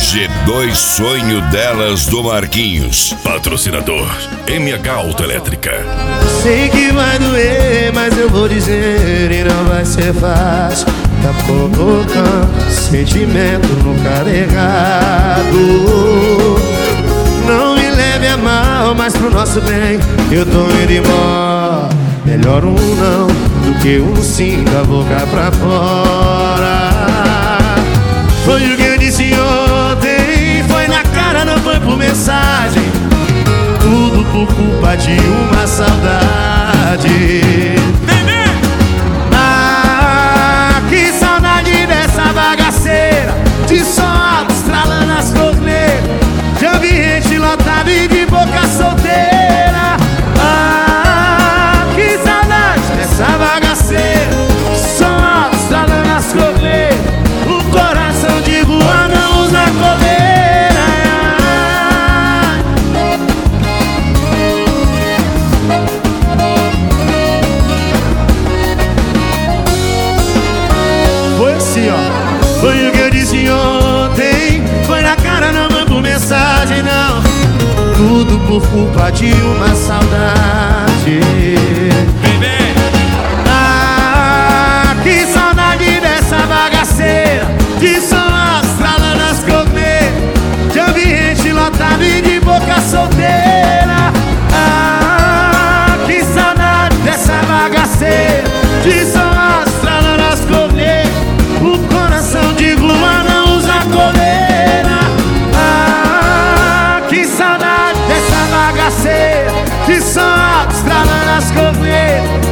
G2 Sonho Delas do Marquinhos. Patrocinador MH Autoelétrica. Sei que vai doer, mas eu vou dizer e não vai ser fácil. Tá colocando sentimento no cara errado. Não me leve a mal, mas pro nosso bem eu tô indo embora. Melhor um não do que um sim da boca pra fora. Foi o que eu disse ontem, foi na cara, não foi por mensagem. Tudo por culpa de uma saudade. Ah, que saudade dessa bagaceira, de som alto estralando as cornetas, de ambiente lotado e de boca solteira. Ah, que saudade dessa bagaceira, de som alto estralando as cornetas, o coração de rua não usa coleira. Foi assim, ó. Foi o que eu disse ontem, foi na cara, não foi por mensagem, não. Tudo por culpa de uma saudade. Ah, que saudade dessa bagaceira, de som estralando as cornetas, de ambiente lotado e de boca solteira. Ah, que saudade dessa bagaceira, de som estralando as cornetas, o coração de lua não usa coleira. Ah, que saudade dessa bagaceira, de som estralando as cornetas,